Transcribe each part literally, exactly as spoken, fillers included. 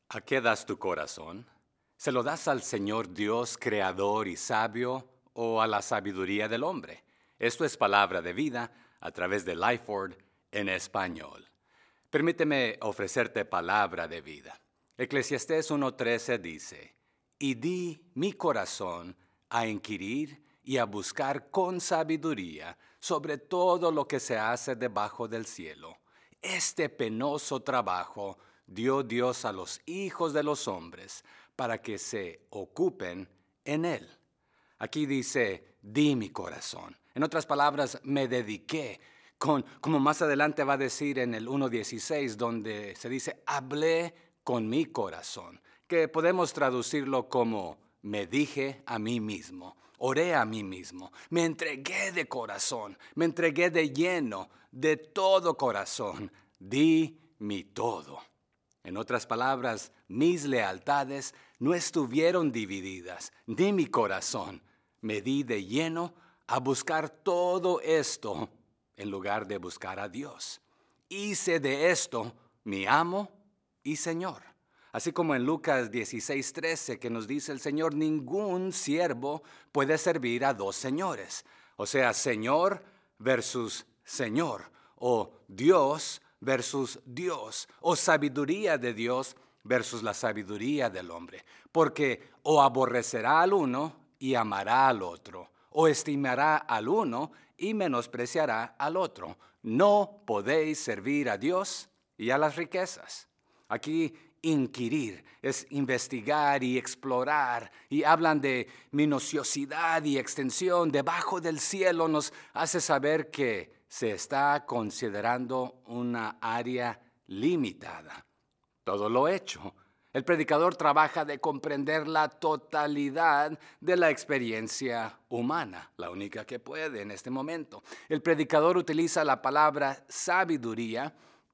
¿A qué das tu corazón? ¿Se lo das al Señor Dios creador y sabio o a la sabiduría del hombre? Esto es palabra de vida a través de Lifeword en español. Permíteme ofrecerte palabra de vida. Eclesiastés uno trece dice, y di mi corazón a inquirir y a buscar con sabiduría sobre todo lo que se hace debajo del cielo. Este penoso trabajo dio Dios a los hijos de los hombres para que se ocupen en él. Aquí dice, di mi corazón. En otras palabras, me dediqué, con, como más adelante va a decir en el uno dieciséis, donde se dice, hablé con mi corazón, que podemos traducirlo como, me dije a mí mismo, oré a mí mismo, me entregué de corazón, me entregué de lleno, de todo corazón, di mi todo. En otras palabras, mis lealtades no estuvieron divididas, ni mi corazón. Me di de lleno a buscar todo esto en lugar de buscar a Dios. Hice de esto mi amo y Señor. Así como en Lucas dieciséis trece que nos dice el Señor, ningún siervo puede servir a dos señores. O sea, Señor versus Señor, o Dios versus Dios, o sabiduría de Dios versus la sabiduría del hombre. Porque o aborrecerá al uno y amará al otro, o estimará al uno y menospreciará al otro. No podéis servir a Dios y a las riquezas. Aquí inquirir es investigar y explorar, y hablan de minuciosidad y extensión. Debajo del cielo nos hace saber que se está considerando una área limitada. Todo lo hecho. El predicador trabaja de comprender la totalidad de la experiencia humana, la única que puede en este momento. El predicador utiliza la palabra sabiduría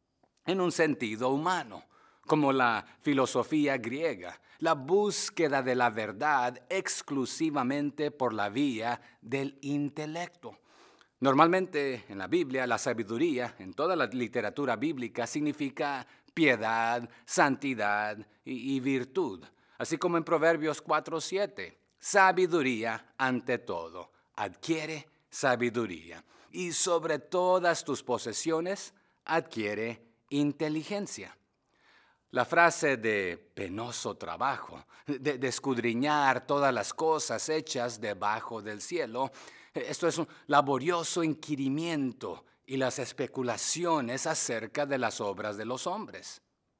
en un sentido humano, como la filosofía griega, la búsqueda de la verdad exclusivamente por la vía del intelecto. Normalmente en la Biblia, la sabiduría, en toda la literatura bíblica, significa piedad, santidad y, y virtud. Así como en Proverbios cuatro siete, sabiduría ante todo, adquiere sabiduría. Y sobre todas tus posesiones, adquiere inteligencia. La frase de penoso trabajo, de, de escudriñar todas las cosas hechas debajo del cielo, esto es un laborioso inquirimiento y las especulaciones acerca de las obras de los hombres.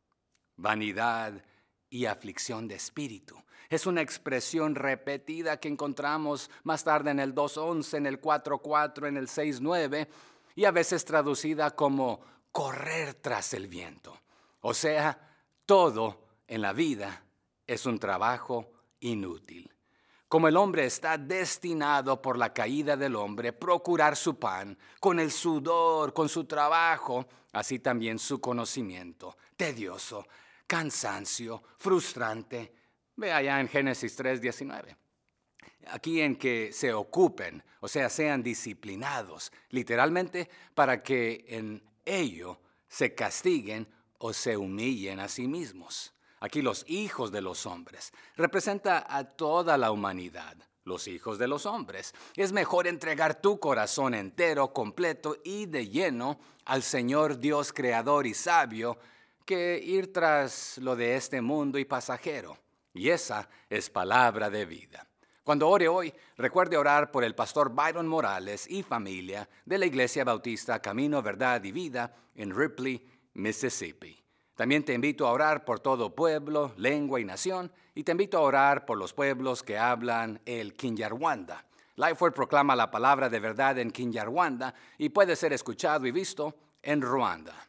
Vanidad y aflicción de espíritu. Es una expresión repetida que encontramos más tarde en el dos once, en el cuatro cuatro, en el seis nueve y a veces traducida como correr tras el viento. O sea, todo en la vida es un trabajo inútil. Como el hombre está destinado por la caída del hombre procurar su pan con el sudor, con su trabajo, así también su conocimiento, tedioso, cansancio, frustrante. Ve allá en Génesis tres diecinueve. Aquí en que se ocupen, o sea, sean disciplinados, literalmente para que en ello se castiguen o se humillen a sí mismos. Aquí los hijos de los hombres representa a toda la humanidad, los hijos de los hombres. Es mejor entregar tu corazón entero, completo y de lleno al Señor Dios creador y sabio que ir tras lo de este mundo y pasajero. Y esa es palabra de vida. Cuando ore hoy, recuerde orar por el pastor Byron Morales y familia de la Iglesia Bautista Camino, Verdad y Vida en Ripley, Mississippi. También te invito a orar por todo pueblo, lengua y nación, y te invito a orar por los pueblos que hablan el Kinyarwanda. Lifeword proclama la palabra de verdad en Kinyarwanda y puede ser escuchado y visto en Ruanda.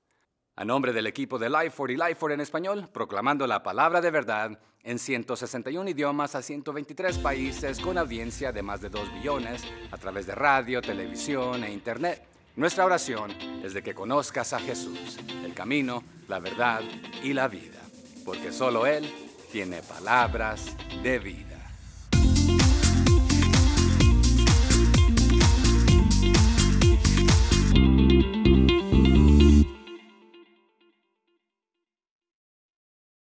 A nombre del equipo de Lifeword y Lifeword en español, proclamando la palabra de verdad en ciento sesenta y uno idiomas a ciento veintitrés países con audiencia de más de dos billones a través de radio, televisión e internet. Nuestra oración es de que conozcas a Jesús, el camino, la verdad y la vida, porque solo Él tiene palabras de vida.